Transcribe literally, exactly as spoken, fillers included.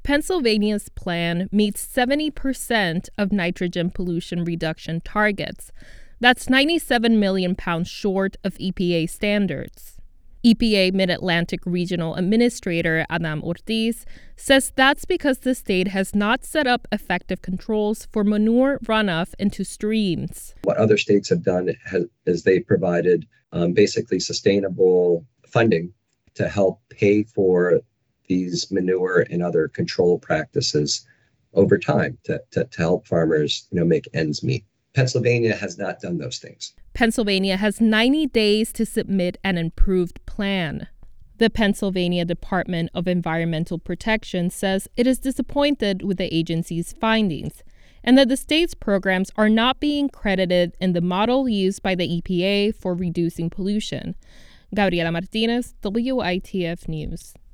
Pennsylvania's plan meets seventy percent of nitrogen pollution reduction targets. That's ninety-seven million pounds short of E P A standards. E P A Mid-Atlantic Regional Administrator Adam Ortiz says that's because the state has not set up effective controls for manure runoff into streams. What other states have done has, is they provided um, basically sustainable funding to help pay for these manure and other control practices over time to, to, to help farmers, you know, make ends meet. Pennsylvania has not done those things. Pennsylvania has ninety days to submit an improved plan. The Pennsylvania Department of Environmental Protection says it is disappointed with the agency's findings and that the state's programs are not being credited in the model used by the E P A for reducing pollution. Gabriela Martinez, W I T F News.